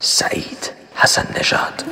سعید حسن نژاد.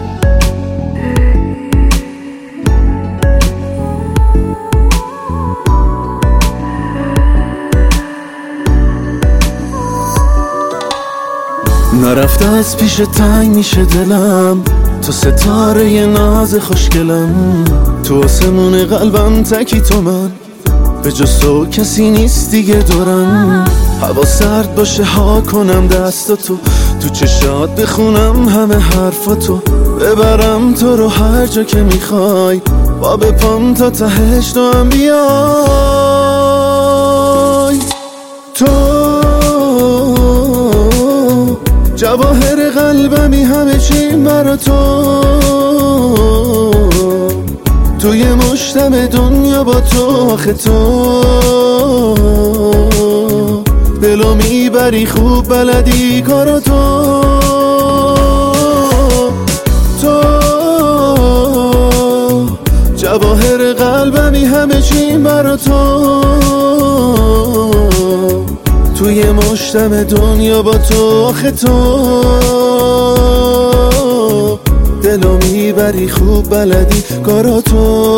نرفته از پیش تنگ میشه دلم، تو ستاره ی ناز خوشگلم، تو آسمون قلبم تکی تو من، به جز تو کسی نیست دیگه دورم. هوا سرد باشه ها کنم دستاتو، تو چشات بخونم همه حرفاتو، ببرم تو رو هر جا که میخوای، با بپام تا تهش تو هم بیای. تو جواهر قلبمی همه چیم برا تو، توی مشتم دنیا با تو، آخه تو دلو میبری خوب بلدی کارا تو جواهر قلبمی همه چیم برا تو، توی مشتم دنیا با تو، آخه تو دلو میبری خوب بلدی کارا تو.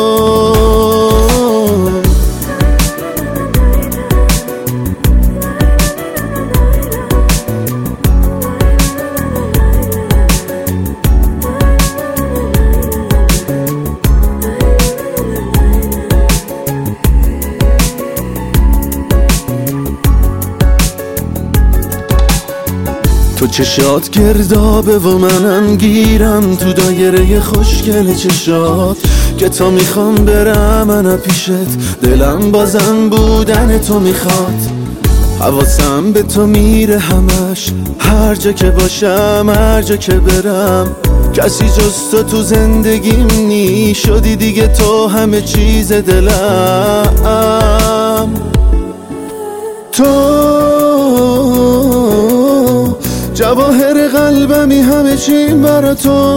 تو چشات گردابه و منم گیرم تو دایره خوشگل چشات، که تا میخوام برم من پیشت، دلم بازم بودن تو میخواد. حواسم به تو میره همش، هر جا که باشم هر جا که برم، کسی جز تو زندگیم نی، شدی دیگه تو همه چیز دلم. تو جواهر قلبمی همه چیم برا تو،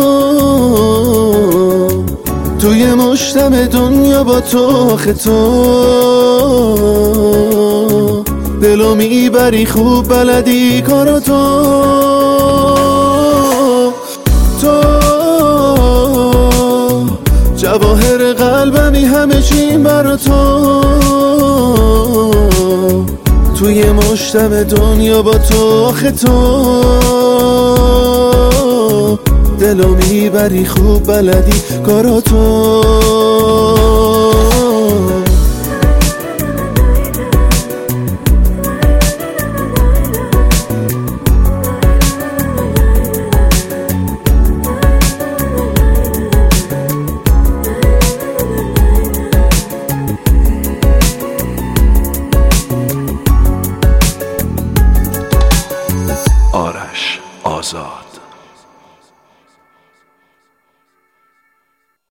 توی مشتم دنیا با تو، آخه تو دلو میبری خوب بلدی کارا تو جواهر قلبمی همه چیم برا تو، توی مشتم دنیا با تو، آخه تو دلو میبری خوب بلدی کارا تو. آرش آزاد.